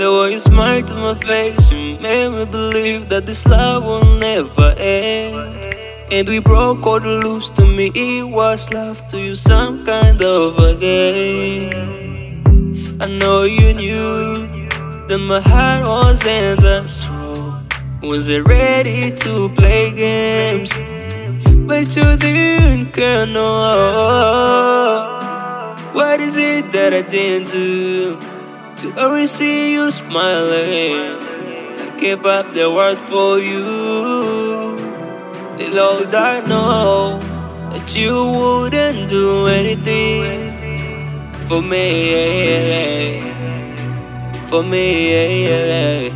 The way you smiled to my face, you made me believe that this love will never end. And we broke all the rules. To me it was love, to you some kind of a game. I know you knew that my heart wasn't that strong, wasn't ready to play games, but you didn't care, no. What is it that I didn't do to always see you smiling? I gave up the world for you. Lord, I know that you wouldn't do anything for me, for me.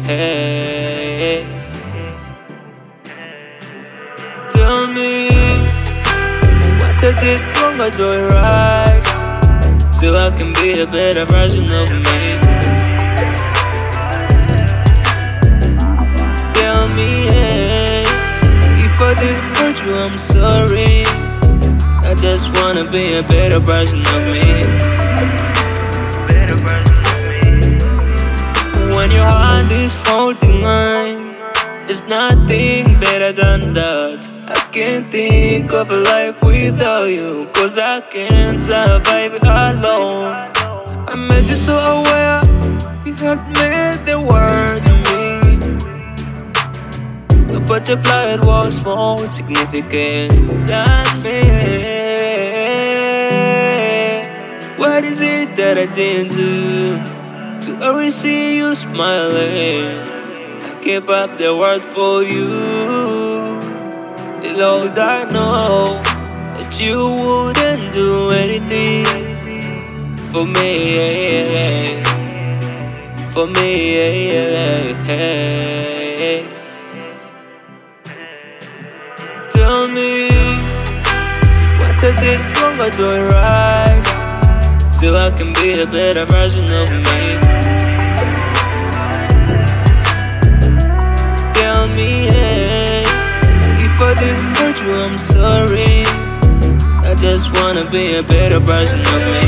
Tell me what I did wrong or do it right, so I can be a better version of me. Tell me, hey, if I did hurt you, I'm sorry. I just wanna be a better version of me. Better version of me. When your hand is holding mine, there's nothing better than that. I can't think of a life without you, 'cause I can't survive alone. I made you so aware, you had made the words of me, but your blood was more significant than me. What is it that I didn't do to always see you smiling? I gave up the world for you. Lord, I know that you wouldn't do anything for me, for me. Tell me what I did wrong or do it right, so I can be a better version of me. Tell me, hey, if I didn't hurt you, I'm sorry. I just wanna be a better version of me.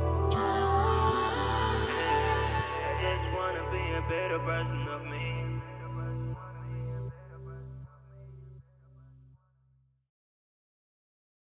Better version of me.